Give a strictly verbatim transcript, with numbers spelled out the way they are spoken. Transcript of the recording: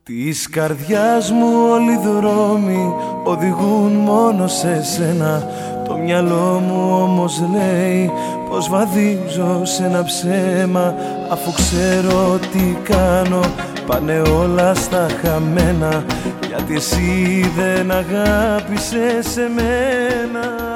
Της καρδιάς μου όλοι οι δρόμοι οδηγούν μόνο σε σένα. Το μυαλό μου όμως λέει πως βαδίζω σε ένα ψέμα. Αφού ξέρω τι κάνω πάνε όλα στα χαμένα, γιατί εσύ δεν αγάπησες εμένα.